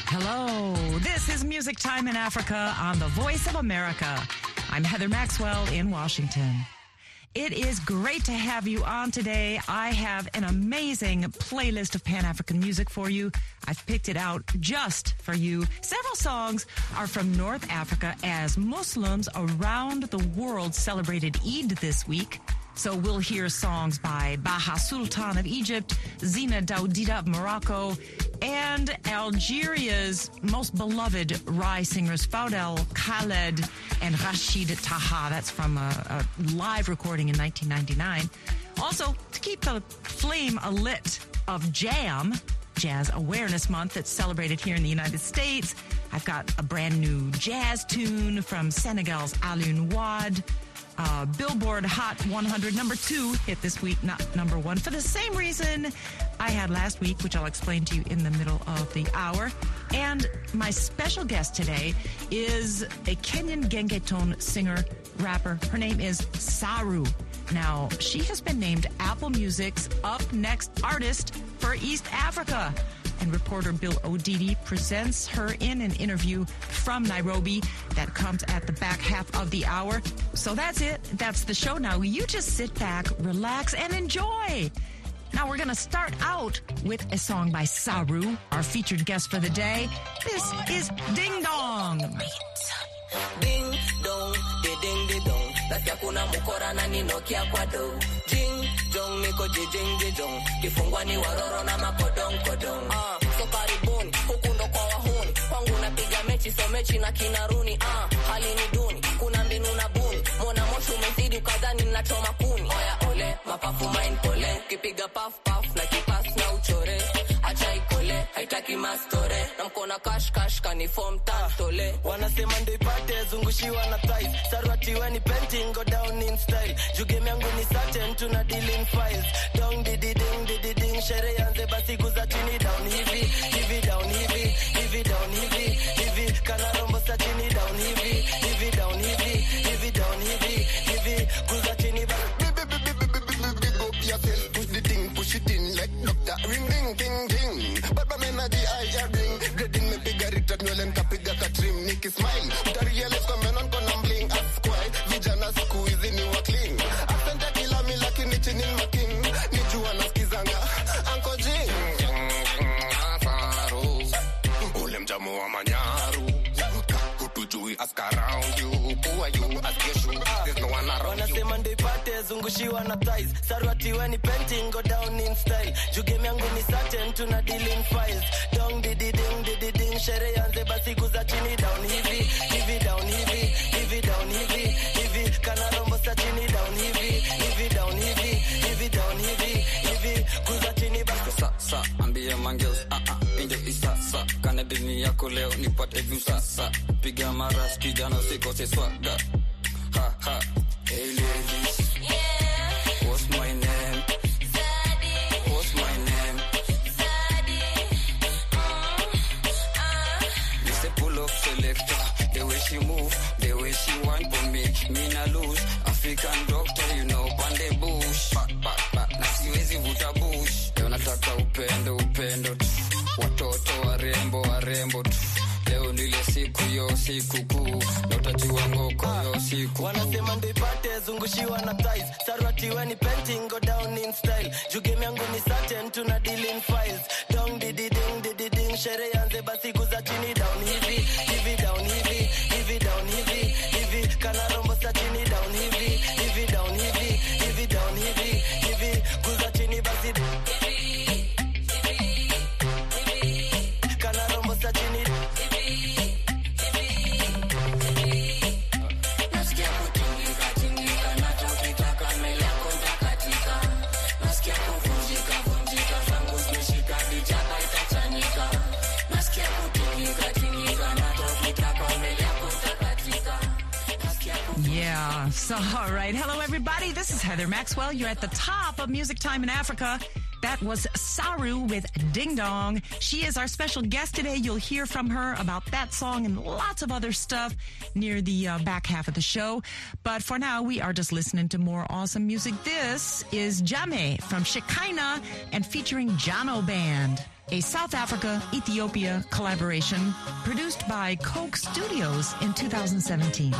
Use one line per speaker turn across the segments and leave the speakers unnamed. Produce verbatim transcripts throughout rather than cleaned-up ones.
Hello, this is Music Time in Africa on the Voice of America. I'm Heather Maxwell in Washington. It is great to have you on today. I have an amazing playlist of Pan-African music for you. I've picked it out just for you. Several songs are from North Africa as Muslims around the world celebrated Eid this week. So we'll hear songs by Baha Sultan of Egypt, Zina Daoudida of Morocco, and Algeria's most beloved Rai singers Faudel Khaled and Rashid Taha. That's from a, a live recording in nineteen ninety-nine. Also, to keep the flame alit of Jam, Jazz Awareness Month that's celebrated here in the United States, I've got a brand new jazz tune from Senegal's Alioune Wade. Uh, Billboard Hot one hundred, number two hit this week, not number one, for the same reason I had last week, which I'll explain to you in the middle of the hour. And my special guest today is a Kenyan Gengeton singer, rapper. Her name is Saru. Now, she has been named Apple Music's Up Next Artist for East Africa. And reporter Bill Odidi presents her in an interview from Nairobi that comes at the back half of the hour. So that's it. That's the show now. You just sit back, relax, and enjoy. Now we're going to start out with a song by Saru, our featured guest for the day. This is Ding Dong.
Ding dong, de ding de dong. Nasikia kuna mukora na ninokia kwa do. Ding dong, niko jijing jijong. Kifungwa ni waroro na makodong kodong. Ah, so karibuni, huku ndo kwa wahuni. Kwangu napiga mechi, so mechi na kinaruni. Ah, hali ni duni, kuna mbinu na buni. Mona moshi umezidi ukadhani nachoma kuni. Oya ole, mapafu main pole. Kipiga paf paf na kipas na uchore. Acha ikole, haitaki mastore. Na mkona cash cash kaniform tantole. Wanasema ndo ipate zungushiwa na thighs. Sarwati weni painting go down in style. Jugeme yangu ni certain tuna deal in files. Dong di di ding di di ding. Shere yanze basi kuza chini down hivi. Hivi down hivi. Hivi down hivi. Hivi kana rombo sa chini down hivi. Hivi down hivi. Hivi down hivi. Hivi kuza chini basi. Big up yourself. Push the thing, push it in like doctor. Ring ring ding ding. Baba mena di eye ring. Grading me bigger return well and kapiga ka trim. Nikki smile. Utariele kwa menon kona bling. Asquai. Vijana squeeze ni wa clean. Asante kila mila kini chini makin. Nijua naskizanga. Anko jing. Asaru. Ule mjamu wa manyaru. Kutujui ask around you. Who are you? Ask your shoe. There's no one around you. Wanasema ndo ipate zungushiwa na thighs. Sarwati weni painting go down in style. Jugeme yangu ni certain tuna deal in files. Dong di di ding di di ding. Shere yanze basi kuza chini down hivi. Hivi down hivi. Hivi down hivi. Hivi kana rombo sa chini down hivi. Hivi down hivi. Hivi down hivi. Hivi kuza chini basi.
Sa sa ambia mangels ah ah inje isa sa kana dini yako leo nipate view sasa. Piga maras kijana usikose swaga. Ha ha. Hey ladies. Yeah. What's my name? Zadi. What's my name? Zadi. Uh, uh. This a pull up selector. The way she move, the way she want for me, me na lose. African doctor, you know, pande bush. Pat pat pat. Na siwezi vuta bush. Leo nataka upendo upendo tu. Watoto warembo warembo tu. Leo nile siku yo siku kuu. Na utajua ngoko yo siku.
Wanasema ndo ipate zungushiwa na thighs. Sarwati weni painting go down in style. Jugeme yangu ni certain tuna deal in files. Dong di di ding di di ding. Shere yanze basi kuza chini down hivi. Hivi down hivi. Hivi down hivi. Hivi kana rombo sa chini down hivi. Hivi down hivi. Hivi down hivi. Hivi kuza chini basi. Kana rombo sa chini.
Yeah. So, all right. Hello, everybody. This is Heather Maxwell. You're at the top of Music Time in Africa. That was Saru with Ding Dong. She is our special guest today. You'll hear from her about that song and lots of other stuff near the uh, back half of the show. But for now, we are just listening to more awesome music. This is Jame from Shekinah and featuring Jano Band, a South Africa-Ethiopia collaboration produced by Coke Studios in two thousand seventeen.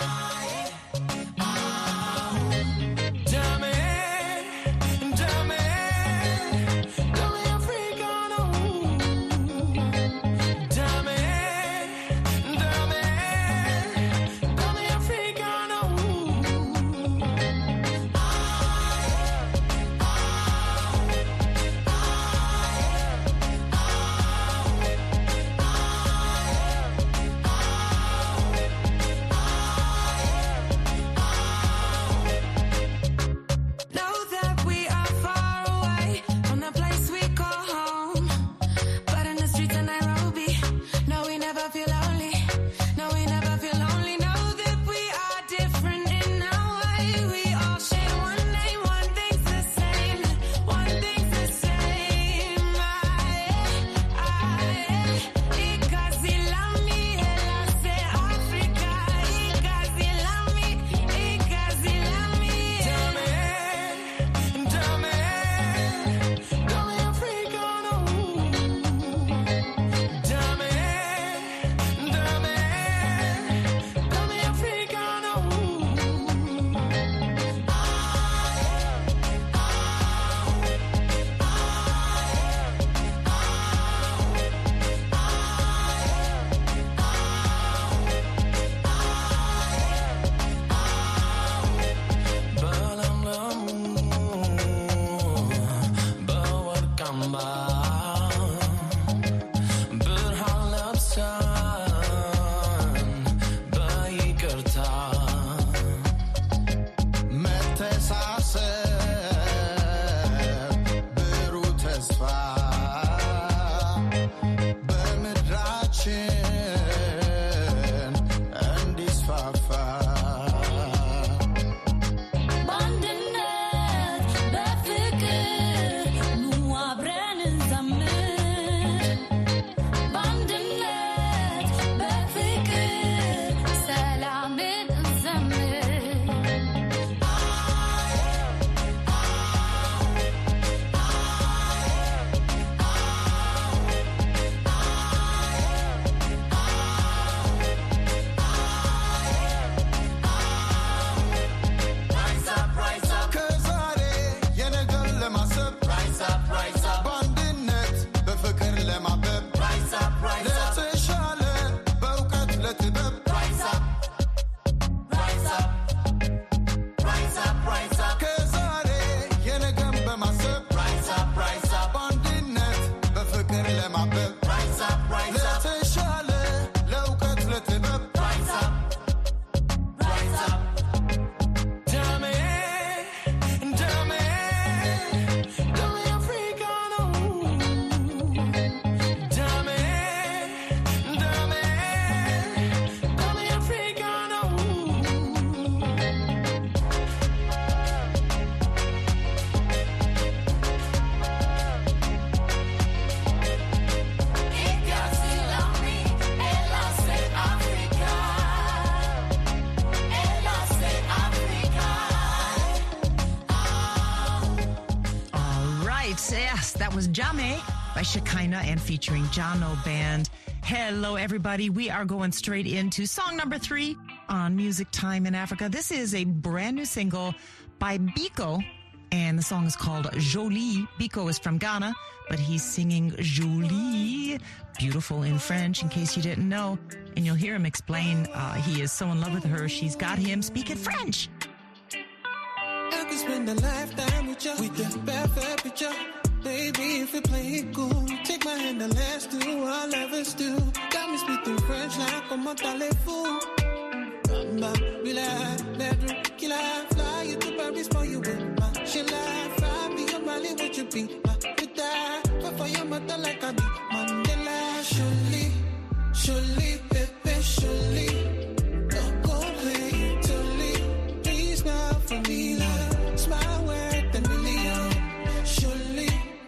Yes, that was Jame by Shekinah and featuring Jano Band. Hello, everybody. We are going straight into song number three on Music Time in Africa. This is a brand new single by Biko, and the song is called Jolie. Biko is from Ghana, but he's singing Jolie, beautiful in French, in case you didn't know. And you'll hear him explain uh, he is so in love with her, she's got him speaking French.
I could spend a lifetime with you, with the perfect picture. Baby, if we play it cool, take my hand and let's do what lovers do. Got me speaking French like comment allez-vous? Bamba, bila, bedroom, killer, fly you to Paris for you with my Sheila, fly me your Mali, would you be my Rita? Fight for your mother like I be Mandela. Surely, surely, baby, surely, don't go away, totally. Please not for me, love, smile worth a million. Surely,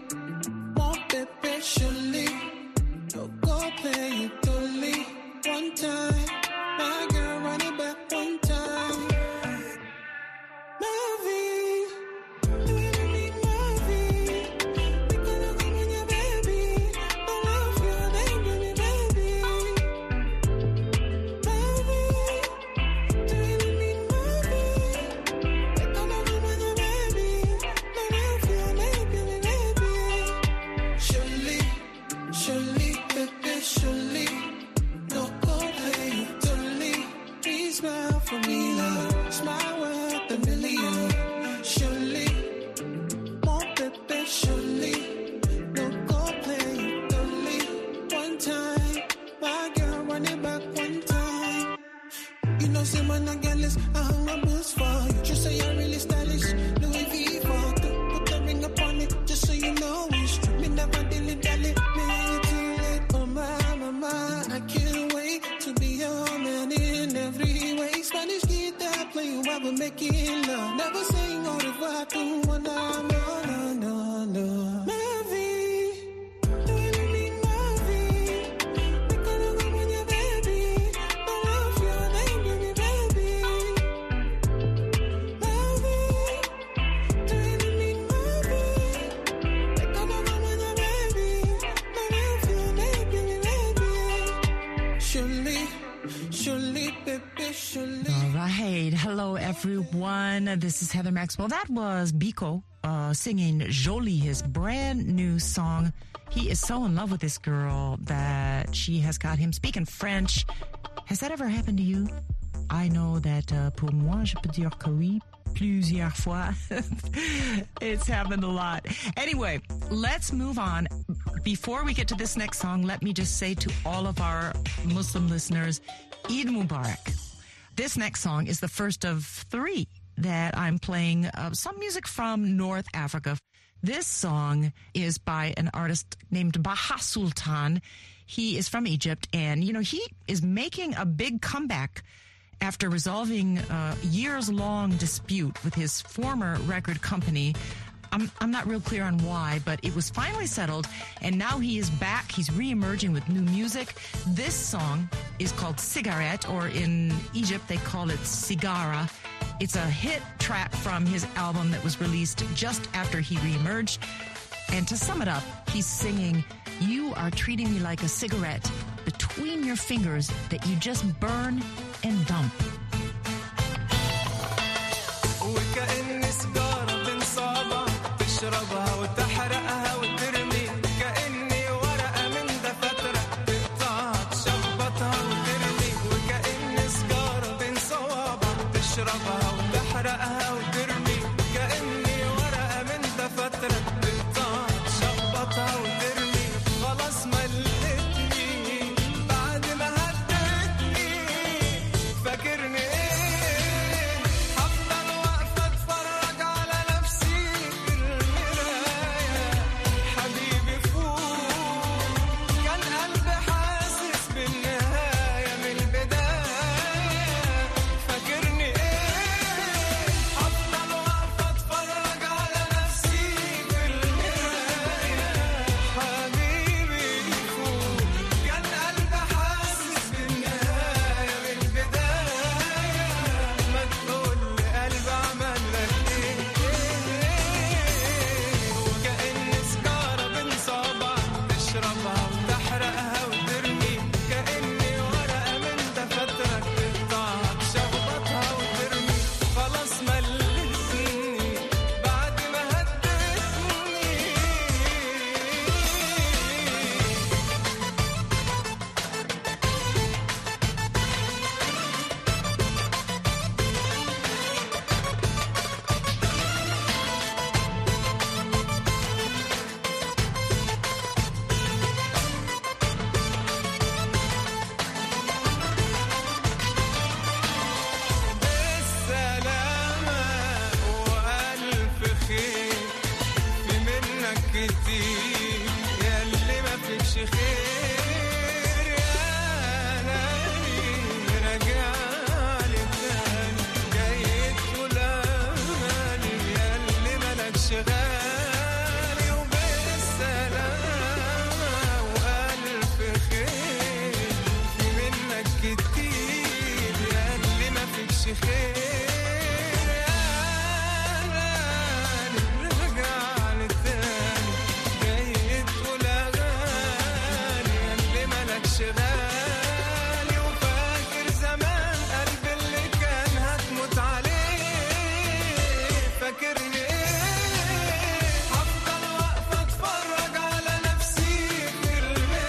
surely, baby, surely. No Coldplay, totally. Please smile for me, love. Smile worth a million. Surely, more baby, surely. No Coldplay, totally. One time, my girl, run it back one time. You know, say when I get this, I hung my boots for you. Just say I'm really stylish. Louis V for the put the ring upon it, just so you know it's true. Me never dilly dally, me ain't too late. Oh my, my, my, I can't wait to be your man in every way. Spanish guitar playing while we're making love. Never saying au revoir to one arm, no, no, no, no. Ma vie, do you mean ma vie? Me gonna go on your baby. I love your name, baby, baby. Ma vie, do you mean ma vie? Me gonna go on your baby. I love your name, baby, baby. Surely, surely, baby, surely.
All right. Hello, everyone. This is Heather Maxwell. That was Biko uh, singing Jolie, his brand new song. He is so in love with this girl that she has got him speaking French. Has that ever happened to you? I know that uh, pour moi, je peux dire que oui, plusieurs fois. It's happened a lot. Anyway, let's move on. Before we get to this next song, let me just say to all of our Muslim listeners, Eid Mubarak. This next song is the first of three that I'm playing, uh, some music from North Africa. This song is by an artist named Baha Sultan. He is from Egypt, and, you know, he is making a big comeback after resolving a years-long dispute with his former record company. I'm, I'm not real clear on why, but it was finally settled, and now he is back. He's reemerging with new music. This song is called Cigarette, or in Egypt they call it Cigara. It's a hit track from his album that was released just after he reemerged. And to sum it up, he's singing, "You are treating me like a cigarette between your fingers that you just burn and dump."
تشربها وتحرقها وترمي كأني ورقة من دفترة تقطع تشخبطها وترمي وكأني سجارة بين صوابع تشربها وتحرقها وترمي كأني ورقة من دفترة تقطع تشخبطها وترمي خلاص ملتني بعد ما هدتني فاكرني ايه هفضل واقفة اتفرج على نفسي في المراية حبيبي فوق كان قلبي حاسس بالنهاية من البداية فاكرني ايه هفضل واقفة اتفرج على نفسي في المراية حبيبي فوق كان قلبي حاسس بالنهاية من البداية ما تقول لي قلبي عمل لك ايه وكأني سجارة بين صوابعك تشربها وتحرقها وترمي كأني ورقة من دفترك تقطعها تشخبطها وترمي خلاص ملتني بعد ما هدتني بالسلامة وألف خير في منك كتير ياللي ما فيكش خير يا ليلي راجع لي تاني جاي تقول أماني ياللي مالكش غالي وبالسلامة وألف خير في منك كتير ياللي ما فيكش خير يا غالي راجع لي تاني جاي تقول أغاني ياللي مالكش غالي وفاكر زمان قلبي اللي كان هتموت عليه فاكرني ايه هفضل واقفة اتفرج على نفسي في المراية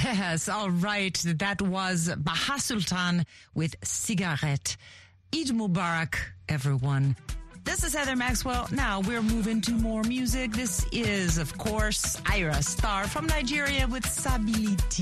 Yes, all right. That was Baha Sultan with Cigarette. Eid Mubarak, everyone. This is Heather Maxwell. Now we're moving to more music. This is, of course, Ira Star from Nigeria with Stability.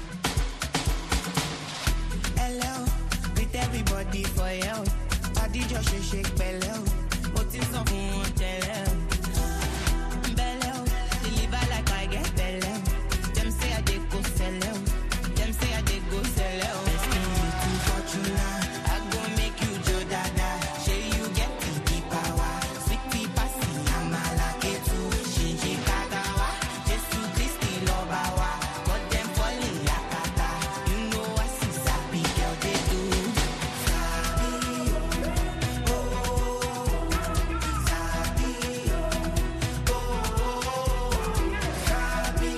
Hello, with everybody for you. I did your shake, shake, bello. What is up, bello? Bello, deliver like I get bello. Them say I did go sell out. Them say I did go sell out. Let's give you two fortuna. I go make you Joe Dada. Say you get the deep power. Sweetie passy, I'm a lucky too. Shinji Kagawa. Just to Christy Lobawa. Got them falling yakata. You know I see sappy girl they do. Sappy, oh, sappy, oh, sappy,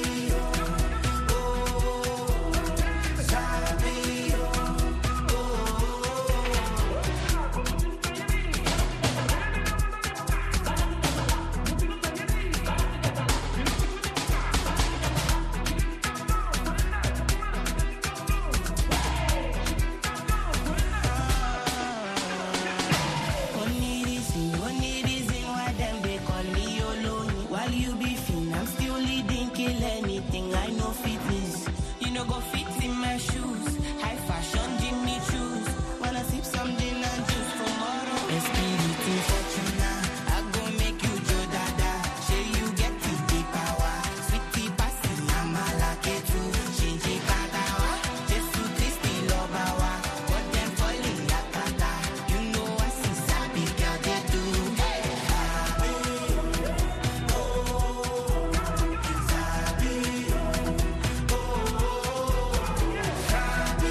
only reason, only reason why them they call me Oloni. While you be fin, I'm still leading, kill anything. I know fitness, you know go fit in my shoes. High fashion, Jimmy shoes. Wanna sip some gin and juice tomorrow? Espiritu Fortuna, I go make you Joe Dada. Say you get the deep power. Sweetie passy, I'm a lucky too. Shinji Kagawa, just to Christy Lobawa. Got them falling yakata. You know I see sappy girl they do. Hey, sappy, oh, sappy, oh, sappy,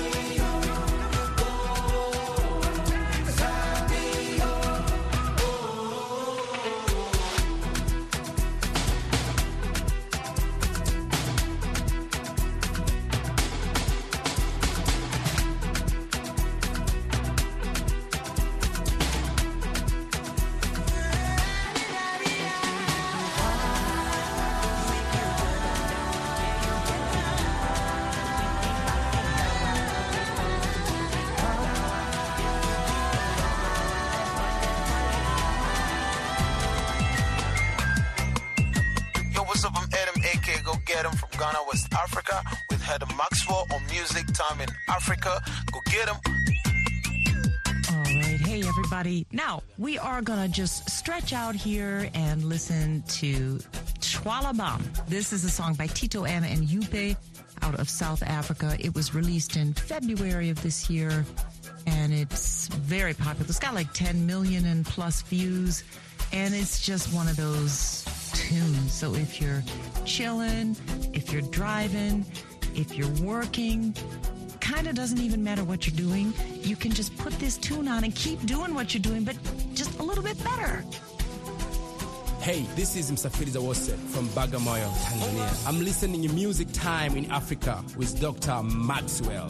Yo, what's up? I'm Adam, aka Go Get 'em from Ghana, West Africa, with Heather Maxwell on Music Time in Africa. Go get 'em.
All right. Hey, everybody. Now, we are going to just stretch out here and listen to Chwalabam. This is a song by Tito Anna and Yupe out of South Africa. It was released in February of this year, and it's very popular. It's got like ten million and plus views, and it's just one of those tunes. So if you're chilling, if you're driving, if you're working, kind of doesn't even matter what you're doing. You can just put this tune on and keep doing what you're doing, but just a little bit better.
Hey, this is Msafiri Zawose from Bagamoyo, Tanzania. I'm listening to Music Time in Africa with Doctor Maxwell.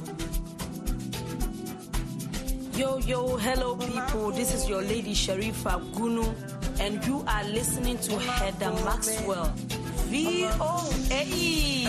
Yo, yo, hello people. This is your lady Sharifa Gunu, and you are listening to Heather Maxwell. V O A E.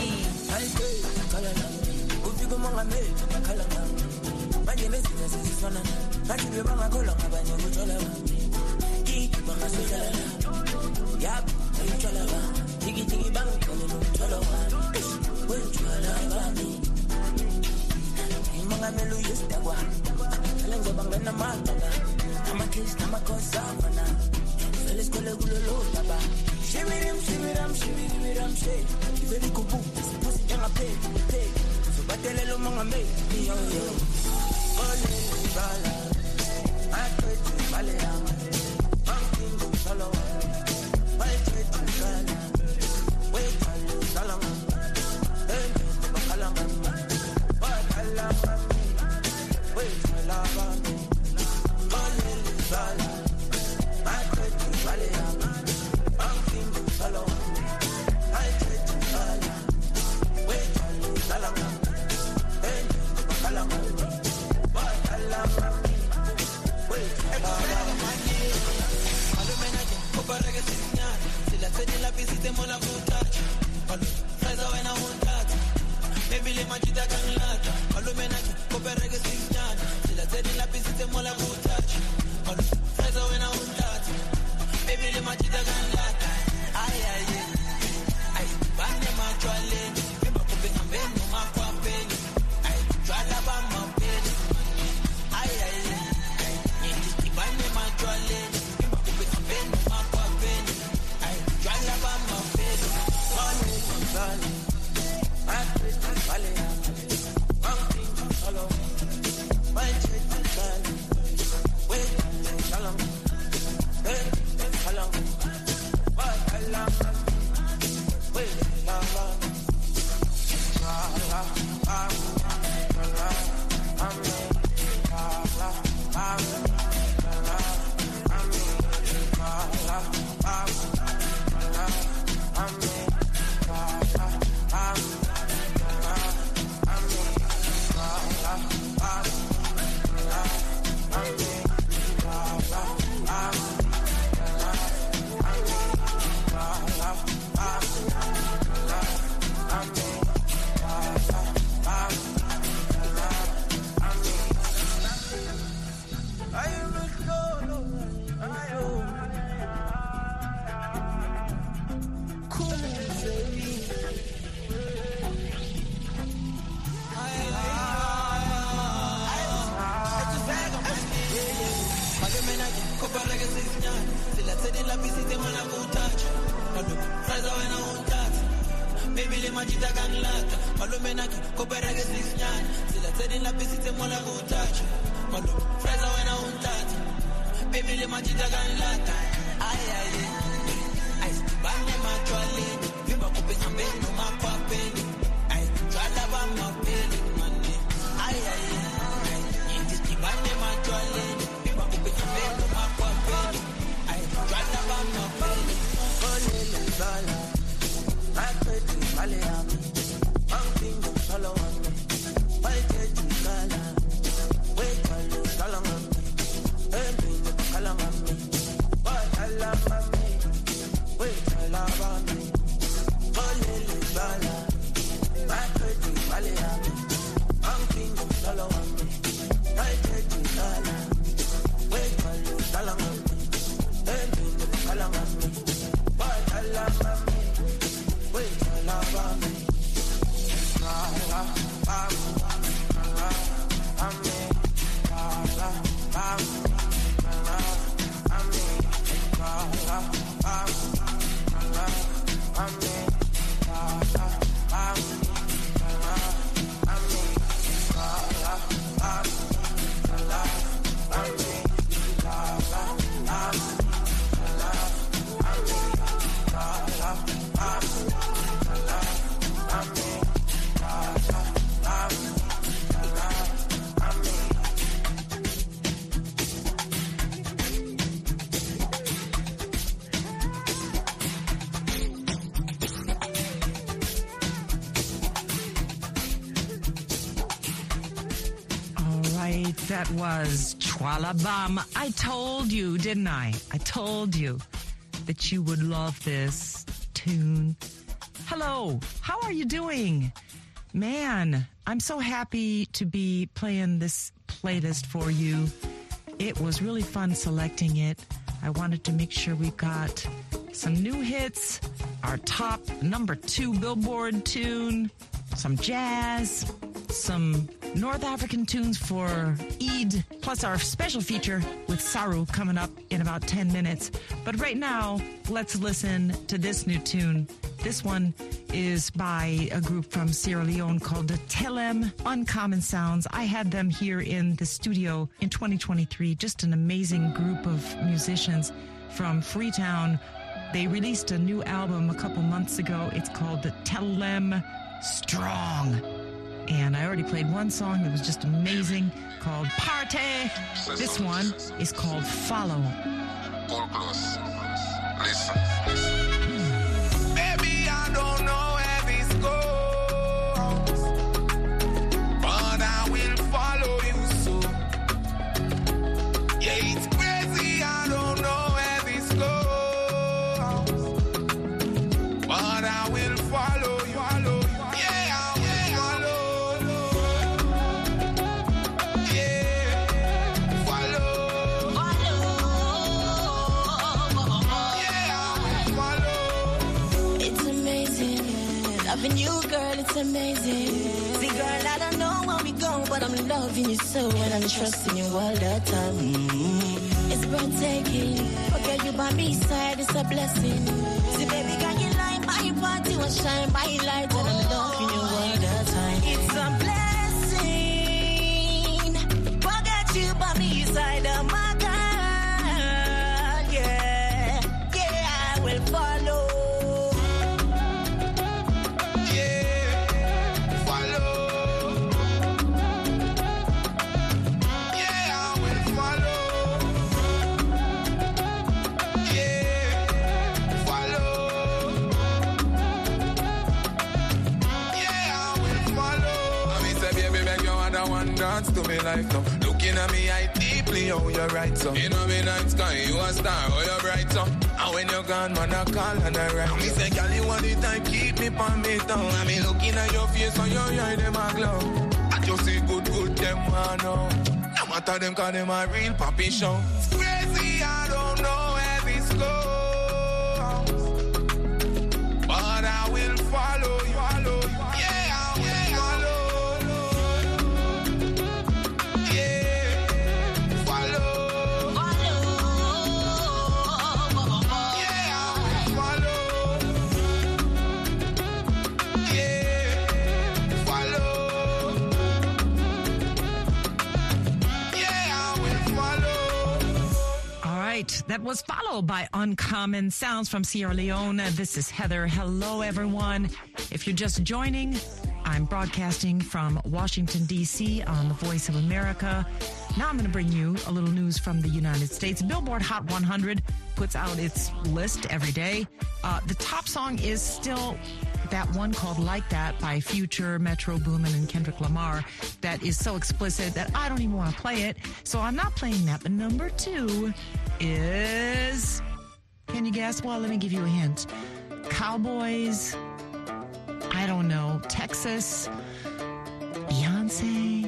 Wait,
machita kanlata. Malumena ki kopere ke sinyana. Sila tedi la pisite mola mutachi. Malu freza wena untati. Baby le machita kanlata. Ay ay ay. Ay bane machwale. Bimba kupe ngambeno makwa peni. Ay jwala ba mapeni. Ay ay ay. Nyeti bane machwale. Bimba kupe ngambeno makwa peni. Ay jwala ba mapeni. Mane machwale. Vale, one thing, follow. My church is gone. Wait, shalom. Wait, shalom. Wait, shalom. Wait, shalom. Shalom.
That was Chwala Bam. I told you, didn't I? I told you that you would love this tune. Hello, how are you doing? Man, I'm so happy to be playing this playlist for you. It was really fun selecting it. I wanted to make sure we got some new hits, our top number two Billboard tune, some jazz, some North African tunes for Eid, plus our special feature with Saru coming up in about ten minutes. But right now, let's listen to this new tune. This one is by a group from Sierra Leone called the Telem Uncommon Sounds. I had them here in the studio in twenty twenty-three. Just an amazing group of musicians from Freetown. They released a new album a couple months ago. It's called the Telem Strong. And I already played one song that was just amazing called Party. This one is called Follow.
Pull close. Listen. Baby, I don't know where this goes, but I will follow you so. Yeah, it's crazy, I don't know where this goes, but I will follow you. Follow you. Yeah, I will follow.
amazing. See, girl, I don't know where we go, but I'm loving you so, and I'm trusting you all the time. Mm-hmm. It's breathtaking. Okay, you by me side, it's a blessing. See, baby, can you line by your party or shine by your light, and I'm loving you all the time. It's a blessing. Forget you by me side of my God. Yeah, yeah, I will follow.
Dance to me like no. Looking at me, I deeply, oh, you're right, so. You know me night sky, you a star, oh, you're bright, so. And when you're gone, man, I call and I write. Me say, girl, you want the time, keep me on me tongue. I mean, looking at your face, on your eye, them a glow. I just see good, good, them I know. No matter them, cause them a real poppy show. It's crazy, I don't know where this goes, but I will follow you, follow you. Yeah, I will follow.
That was followed by Uncommon Sounds from Sierra Leone. This is Heather. Hello, everyone. If you're just joining, I'm broadcasting from Washington, D C on the Voice of America. Now I'm going to bring you a little news from the United States. Billboard Hot one hundred puts out its list every day. Uh, the top song is still that one called Like That by Future, Metro Boomin, and Kendrick Lamar that is so explicit that I don't even want to play it. So I'm not playing that. But number two is, can you guess? Well, let me give you a hint. Cowboys, I don't know, Texas, Beyonce.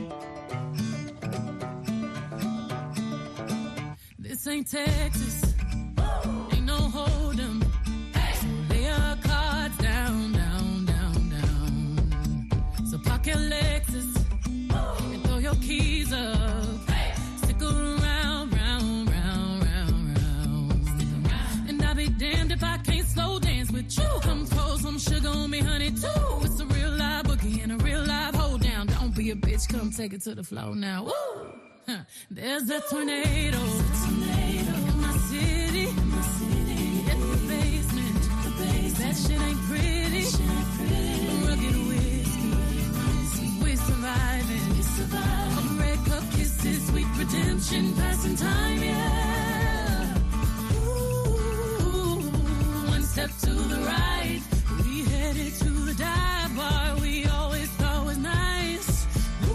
This ain't Texas, ain't no hold'em. Lay your cards down, down, down, down. So park your Lexus and throw your keys up. Stick around, round, round, round, round. And I'll be damned if I can't slow dance with you. Come pour some sugar on me, honey, too. It's a real live boogie and a real live hold down. Don't be a bitch, come take it to the floor now. Woo! Huh. There's a tornado, a tornado in my city, in my city. In the basement, the basement. That shit ain't pretty, shit ain't pretty. Rugged whiskey, we surviving, we surviving. A red cup kisses, sweet redemption, passing time, yeah. Ooh, one step to the right, we headed to the dive bar we always thought was nice.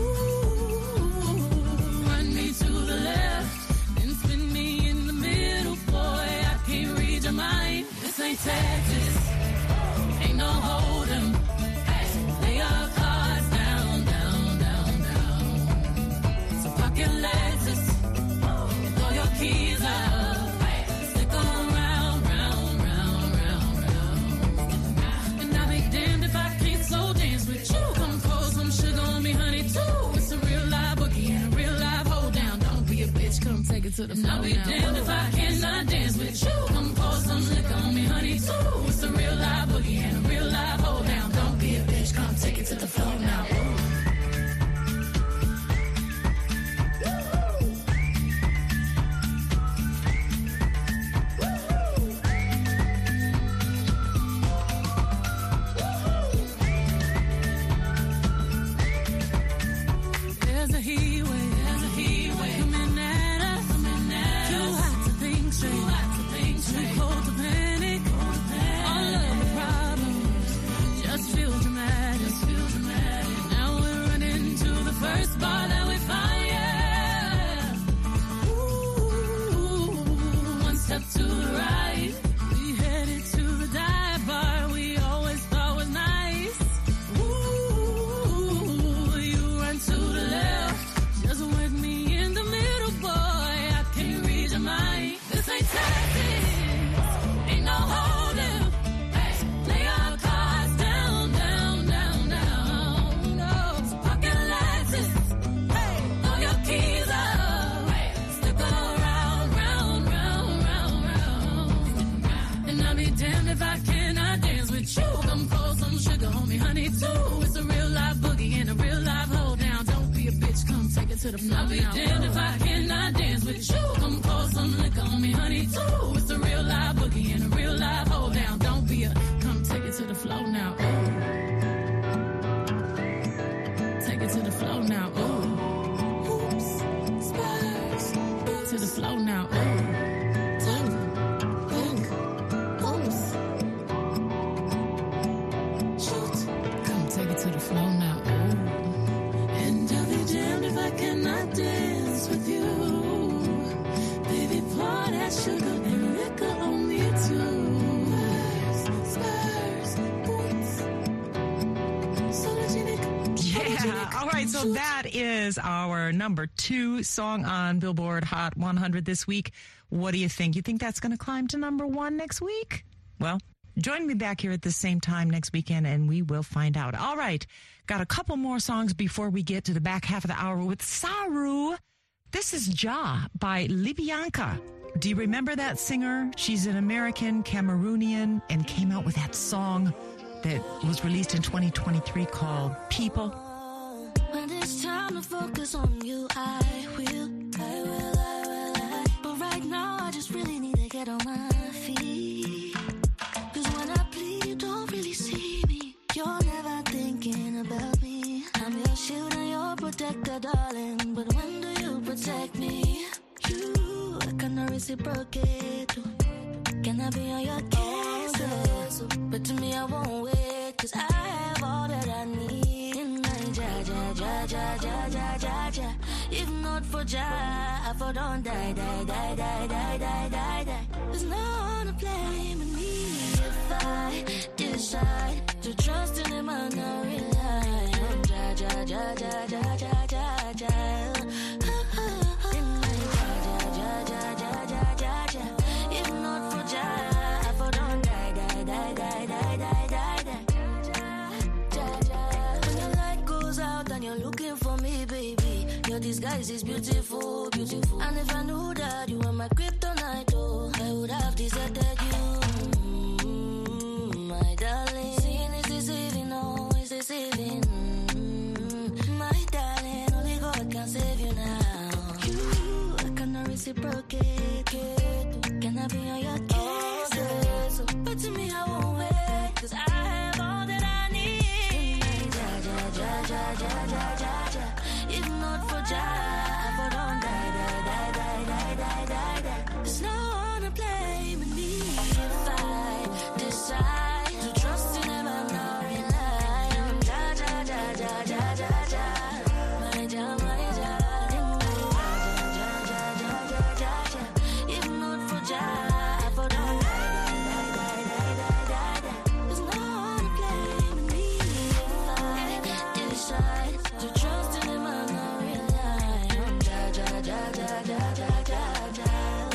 To the left, then spin me in the middle, boy, I can't read your mind. This ain't Texas, ain't no hold'em. Lay your cards down, down, down, down. So park your Lexus, throw your keys up, stick around, round, round, round, round. And I'll be damned if I can't slow dance with you. Come pour some sugar on me, honey, too. It's a real live boogie and a real live hold down. Don't be a bitch, come take it to the floor. I'll be damned if I cannot dance with you. Come pour some liquor on me, honey, too. It's a real live boogie and a real live hold down. Don't be a bitch, come take it to the floor now. There's a heat wave, there's a heat wave coming at us, coming at us. Too hot to think straight, too hot to think straight. Too cold to panic, cold to panic. All of the problems just feel dramatic, just feel dramatic. Now we're running to the first bar that we find, yeah. Ooh, one step to the right, we headed to the dive bar we always thought was nice. Ooh, you run to the left, just with me in the middle, boy, I can't read your mind. This ain't Texas, ain't no hold'em. Lay our cards down, down, down, down. to the floor. I'll be damned if I cannot dance with you. Come pour some liquor on me, honey, too. It's a real live boogie and a real live hold down. Don't be a, come take it to the floor now. Ooh. Take it to the floor now. Ooh. Oops, spurs. To the floor now. Ooh. To the floor now, ooh. And I'll be damned if I cannot dance with you. Baby, pour that sugar and liquor on me too. Spurs, boots,
yeah, all right, so that is our number two song on Billboard Hot one hundred this week. What do you think? You think that's going to climb to number one next week? Well, join me back here at the same time next weekend, and we will find out. All right, got a couple more songs before we get to the back half of the hour with Saru. This is Ja by Libyanka. Do you remember that singer? She's an American Cameroonian and came out with that song that was released in twenty twenty-three called People.
When it's time to focus on you, I will, I will, I will, I. But right now, I just really need to get on my feet. You're never thinking about me. I'm your shield and your protector, darling. But when do you protect me? You, I cannot reciprocate. Can I be on your case? But to me, I won't wait. Cause I have all that I need. In my ja, ja, ja, ja, ja, ja, ja, ja. If not for Ja, I for don't die, die, die, die, die, die, die, die. There's no one to blame in me if I decide to trust in him and not rely on Ja, ja, ja, ja, ja, ja, ja, ja. In my Ja, ja, ja, ja, ja, ja, ja. If not for Ja, I for don't die, die, die, die, die, die, die, die. Ja, ja. When your light goes out and you're looking for me, baby, your disguise is beautiful, beautiful. And if I knew that you were my kryptonite, oh, I would have deserted you, mm, my darling. Seeing is deceiving, no, is deceiving, mm, my darling. Only God can save you now. You, I cannot reciprocate. Can I be on your case? But to me, I won't wait, cause I have all that I need. Ja, ja, ja, ja, ja, ja, ja, ja. If not for Ja, I for don't die, die, die, die, die, die, die, die. There's no one to blame in me if I decide to trust in him and not rely on Ja, ja, ja, ja, ja, ja, ja. My Ja, my Ja, Ja, ja, ja, ja, ja, ja, ja. If not for Ja, I for don't die, die, die, die, die, die, die. There's no one to blame in me if I decide to trust in him and not rely on Ja, ja, ja, ja, ja, ja, ja, ja.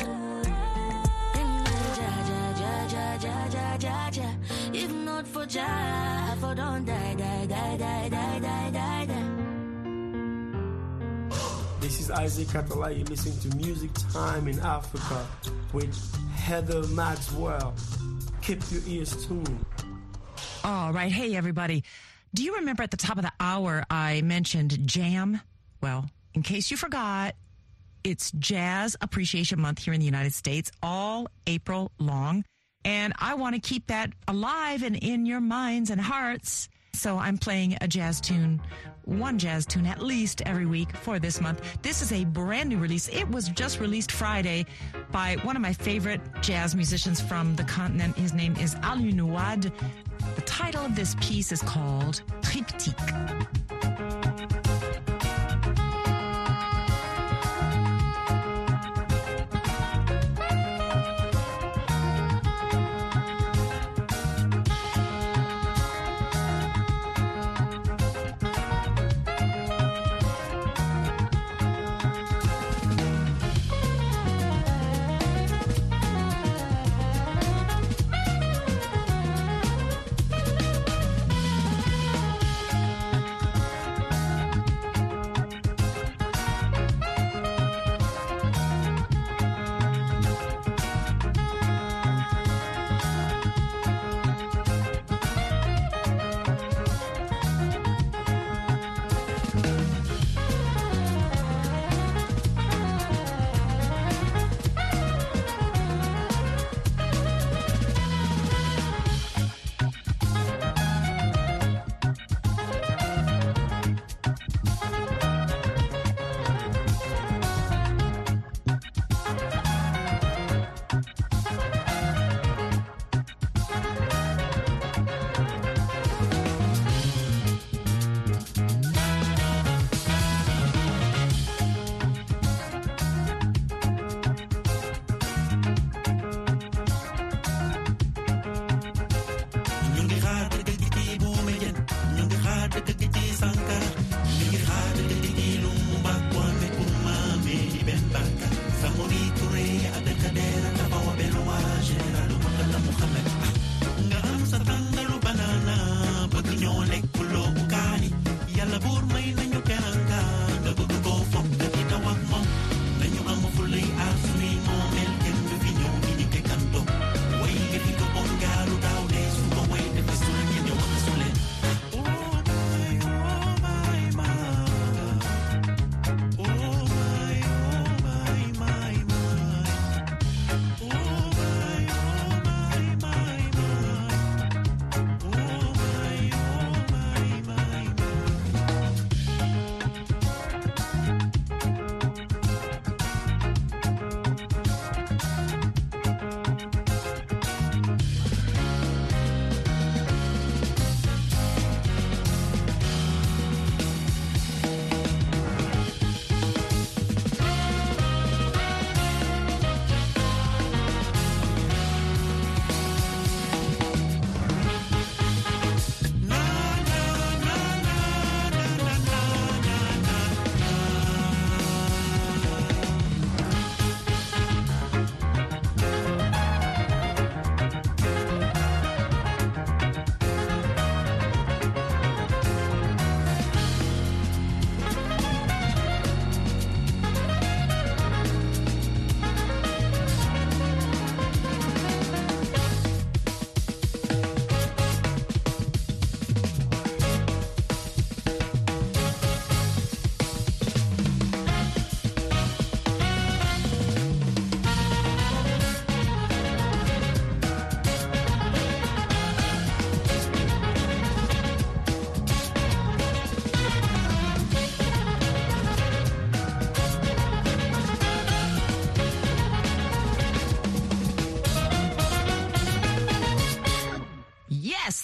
Ja, ja, ja, ja, ja, ja, ja. If not for Ja, I for don't die, die, die, die, die, die, die, die.
This is Isaac Català. You're listening to Music Time in Africa with Heather Maxwell. Keep your ears tuned.
All right. Hey, everybody. Do you remember at the top of the hour I mentioned Jam? Well, in case you forgot, it's Jazz Appreciation Month here in the United States, all April long. And I want to keep that alive and in your minds and hearts. So I'm playing a jazz tune, one jazz tune at least every week for this month. This is a brand new release. It was just released Friday by one of my favorite jazz musicians from the continent. His name is Alioune Nouad. The title of this piece is called Triptyque.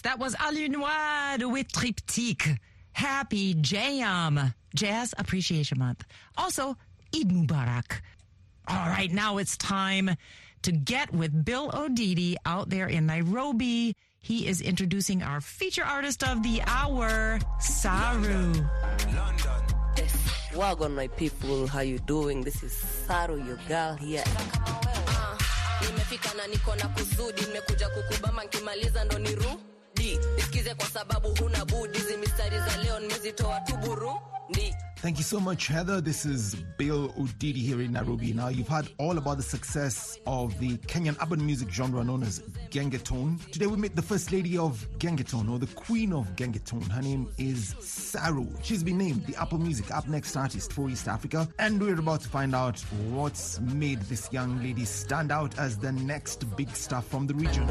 That was Alunoid with Triptyque. Happy Jam, Jazz Appreciation Month. Also, Eid Mubarak. All right, now it's time to get with Bill O'Didi out there in Nairobi. He is introducing our feature artist of the hour, Saru.
London. Yes. Wagon, my people, how you doing? This is Saru, your girl here.
Nimefika na niko na kusudi, nimekuja kukubama nikimaliza ndo nirudi. Nisikize kwa sababu huna budi, hizi mistari za leo nimezitoa tu Burundi.
Thank you so much, Heather. This is Bill O'Didi here in Nairobi. Now, you've heard all about the success of the Kenyan urban music genre known as Gengetone. Today, we meet the first lady of Gengetone, or the queen of Gengetone. Her name is Saru. She's been named the Apple Music Up Next artist for East Africa. And we're about to find out what's made this young lady stand out as the next big star from the region.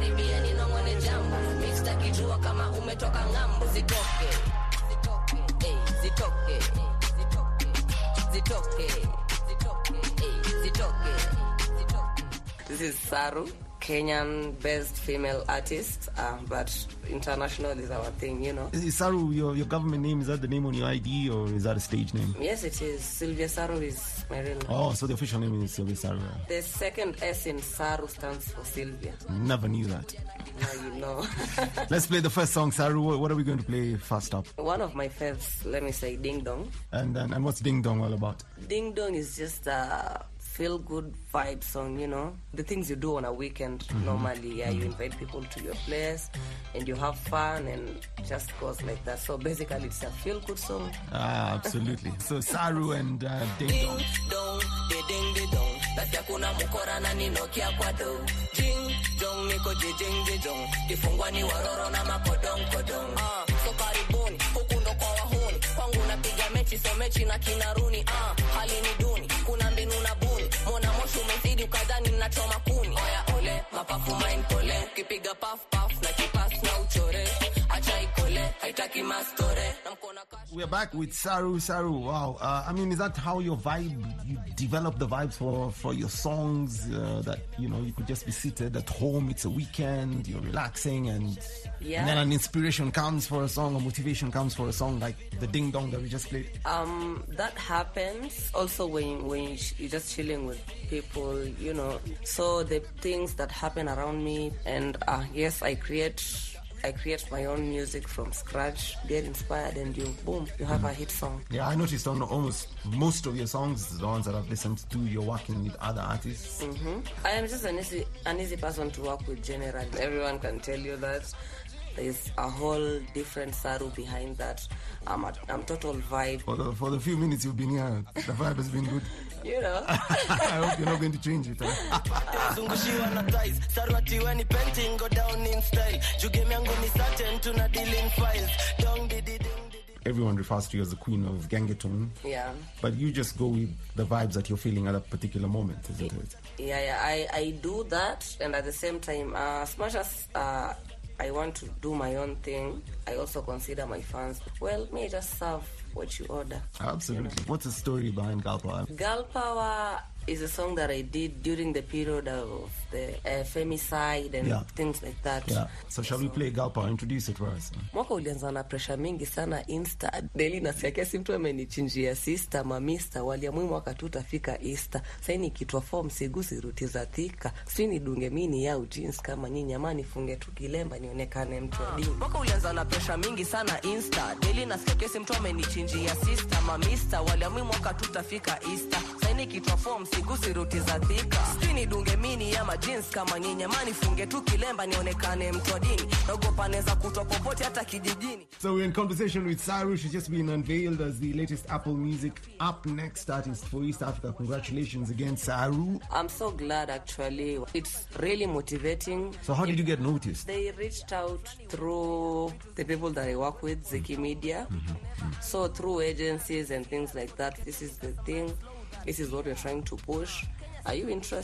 Zitoke, zitoke, zitoke.
This is Saru, Kenyan best female artist, uh, but international is our thing, you know.
Is Saru, your, your government name, is that the name on your I D or is that a stage name?
Yes, it is. Sylvia Saru is my real name.
Oh, so the official name is Sylvia Saru.
The second S in Saru stands for Sylvia.
Never knew that.
Now you know.
Let's play the first song, Saru. What are we going to play first up?
One of my faves, let me say, Ding Dong.
And and, and what's Ding Dong all about?
Ding Dong is just a feel-good vibe song, you know. The things you do on a weekend, mm-hmm. normally, yeah, you invite people to your place and you have fun and just goes like that. So basically, it's a feel-good song.
Ah, absolutely. So Saru and uh, Ding Dong.
Ding Dong, de ding de dong. That's kuna mukora na ninokia kwa do. Ding Dong, niko jijing jijong. Kifungwa ni waroro na makodong kodong. Ah, so karibuni, huku ndo kwa wahuni. Kwangu napiga mechi, so mechi na kinaruni. Ah, hali ni duni, kuna mbinu na buni. Mona moshi umezidi ukadhani nachoma kuni. Oya ole, mapafu main pole. Kipiga puff puff na kipas na uchore. Acha ikole, haitaki mastore.
We're back with Saru. Saru, wow. Uh, I mean, is that how your vibe, you develop the vibes for, for your songs? Uh, that, you know, you could just be seated at home, it's a weekend, you're relaxing, and,
yeah.
and then an inspiration comes for a song, or motivation comes for a song like the Ding Dong that we just played?
Um, that happens also when, when you're just chilling with people, you know. So the things that happen around me, and uh, yes, I create... I create my own music from scratch, get inspired, and you, boom, you have a hit song.
Yeah, I noticed on almost most of your songs, the ones that I've listened to, you're working with other artists.
Mm-hmm. I am just an easy, an easy person to work with generally. Everyone can tell you that. There's a whole different Saru behind that. I'm, a, I'm total vibe.
For the, for the few minutes you've been here, the vibe has been good.
You know.
I hope you're not going to change it.
Zungushiwa na ties, Sarwati when painting go down in style. Juge miangu ni certain tuna dealing files. Dong di di ding di.
Everyone refers to you as the queen of Gengetone.
Yeah.
But you just go with the vibes that you're feeling at a particular moment, isn't it?
Yeah, yeah. I, I do that, and at the same time, uh, as much as uh, I want to do my own thing, I also consider my fans. Well, may I just serve what you order.
Absolutely. You know? What's the story behind Girl Power?
Girl Power is a song that I did during the period of the uh, femicide and
yeah.
things like that.
Yeah. So shall so, we play Girl Power? Introduce it for us.
Mwaka ulianza na pressure mingi sana Insta. Daily nasikia kesi mtu amenichinjia sister, mamista, waliamui mwaka tutafika Easter. Sasa ni kitwa form sigusi ruti za thika. Sisi ni dunge mini ya jeans kama nyinyi amani funge tu kilemba nionekane mtu wa dini. Mwaka ulianza na pressure mingi sana Insta. Daily nasikia kesi mtu amenichinjia sister, mamista, waliamui mwaka tutafika Easter. Sasa ni kitwa form sigusi ruti za thika. Sisi ni dunge mini ya jeans kama nyinyi amani funge tu kilemba nionekane mtu wa dini. Naogopa neza kutwa popote hata kijijini.
So we're in conversation with Saru. She's just been unveiled as the latest Apple Music Up Next artist for East Africa. Congratulations again, Saru.
I'm so glad actually. It's really motivating.
So how did you get noticed?
They reached out through the people that I work with, Zeki Media. Mm-hmm. Mm-hmm. So through agencies and things like that, this is the thing. This is what we're trying to push. Are you interested?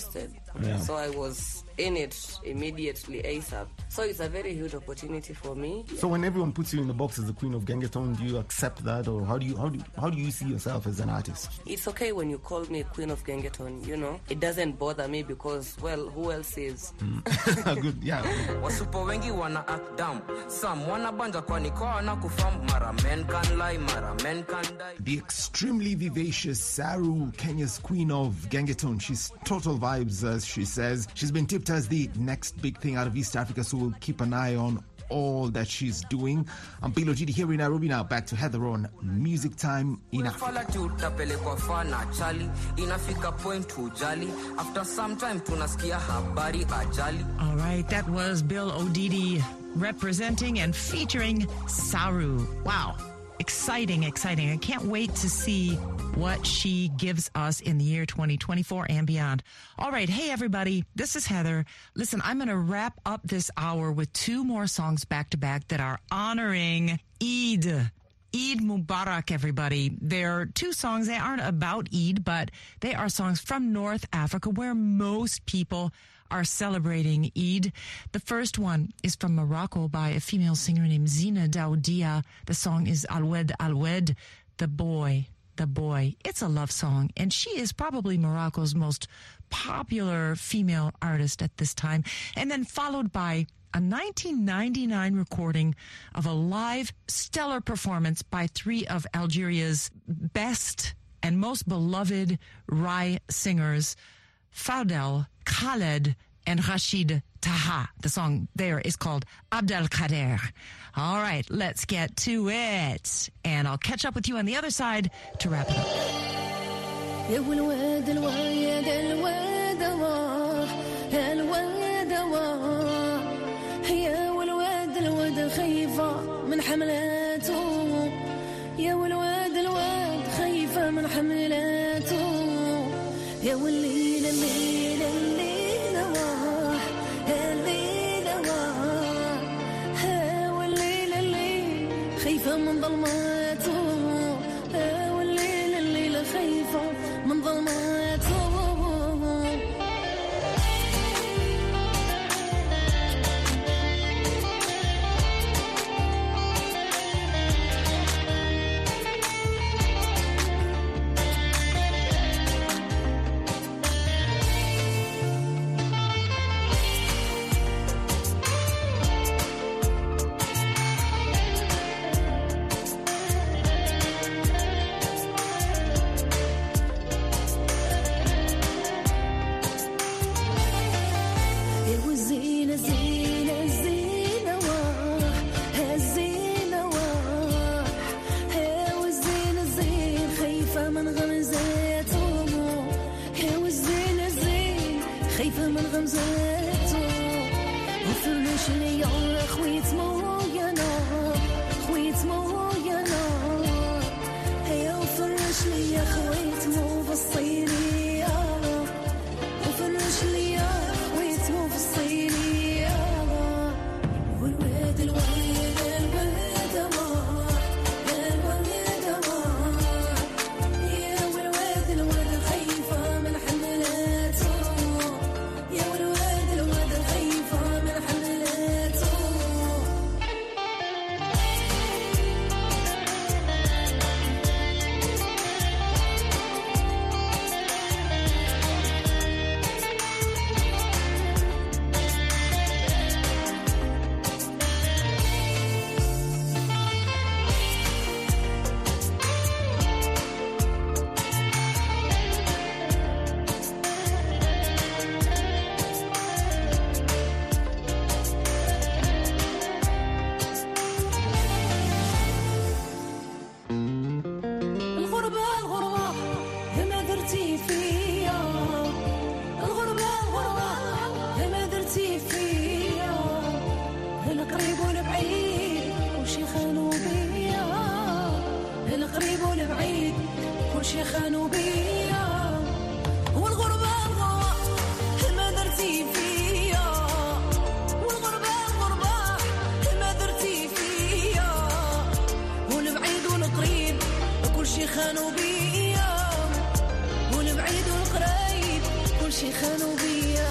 Yeah.
So I was in it immediately ASAP. So it's a very huge opportunity for me.
So when everyone puts you in the box as the queen of Gengetone, do you accept that, or how do you how do you, how do you see yourself as an artist?
It's okay when you call me queen of Gengetone, you know. It doesn't bother me because, well, who else is?
Mm. Good, yeah.
Wasupo wengi wana act dumb. Some wana banja kwani kwa wana kufamu. Mara men can lie, mara men can die.
The extremely vivacious Saru, Kenya's queen of Gengetone. She's total vibes, as she says. She's been tipped as the next big thing out of East Africa, so we'll keep an eye on all that she's doing. I'm Bill Ojidi here in Nairobi. Now back to Heather on Music Time in Africa.
All right, that was Bill Odidi representing and featuring Saru. Wow. Exciting, exciting. I can't wait to see what she gives us in the year twenty twenty-four and beyond. All right. Hey, everybody. This is Heather. Listen, I'm going to wrap up this hour with two more songs back to back that are honoring Eid. Eid Mubarak, everybody. They're two songs. They aren't about Eid, but they are songs from North Africa where most people are celebrating Eid. The first one is from Morocco by a female singer named Zina Daoudia. The song is Alwed Alwed, the boy, the boy. It's a love song, and she is probably Morocco's most popular female artist at this time. And then followed by a nineteen ninety-nine recording of a live stellar performance by three of Algeria's best and most beloved Rai singers, Faudel, Khaled, and Rashid Taha. The song there is called Abdelkader. All right, let's get to it. And I'll catch up with you on the other side to wrap it up.
يا والليل الليل الليل راح الليل راح ها والليل الليل خايفة من ظلماته ها والليل الليل خايفة من ظلماته خانوا بيا والبعيد والقريب كل شي خانوا بيا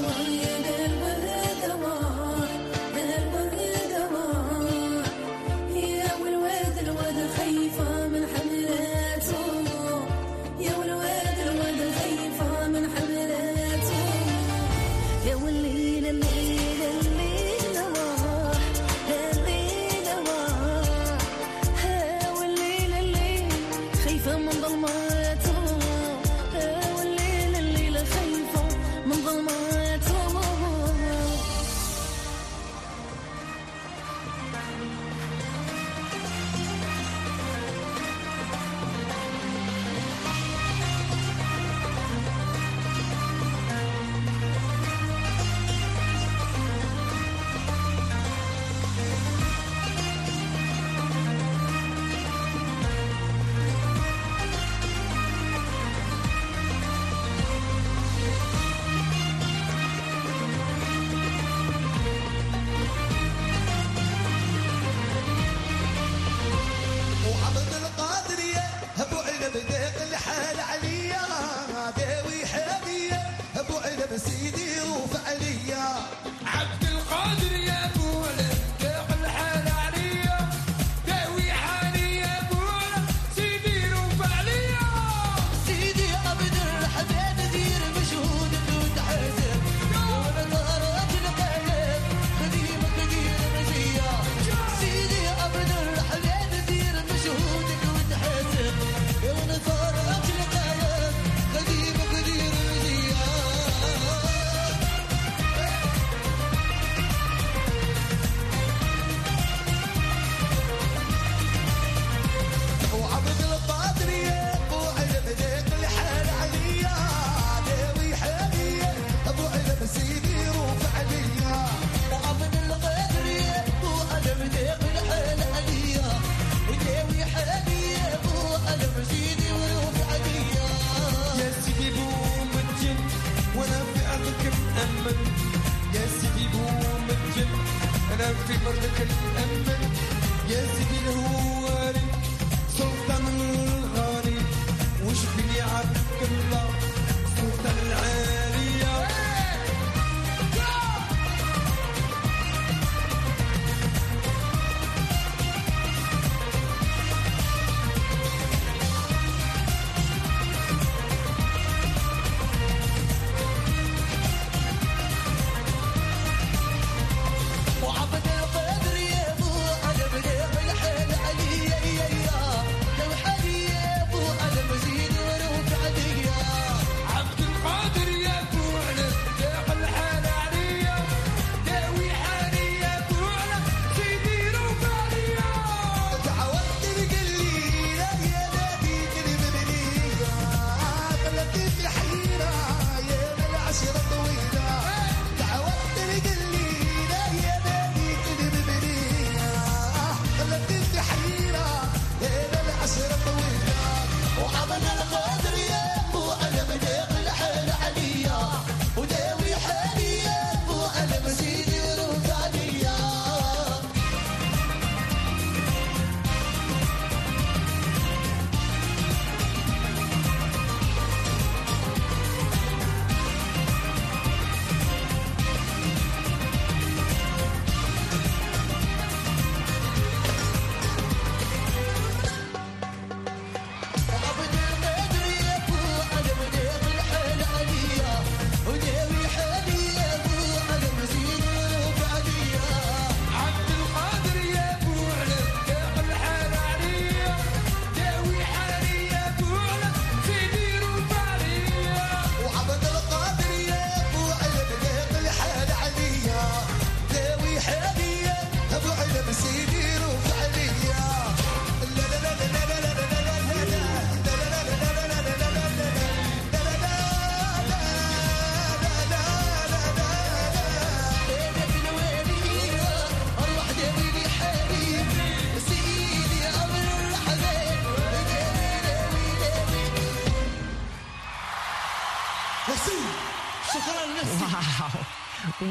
وعبد القادر يا ابو علي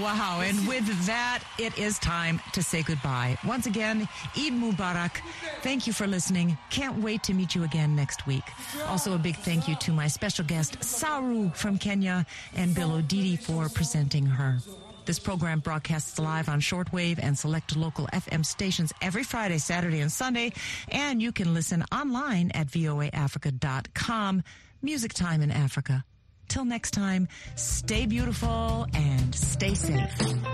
Wow. And with that, it is time to say goodbye. Once again, Eid Mubarak. Thank you for listening. Can't wait to meet you again next week. Also, a big thank you to my special guest, Saru from Kenya, and Bill O'Didi for presenting her. This program broadcasts live on shortwave and select local F M stations every Friday, Saturday, and Sunday. And you can listen online at V O A Africa dot com. Music Time in Africa. Till next time, stay beautiful and stay safe.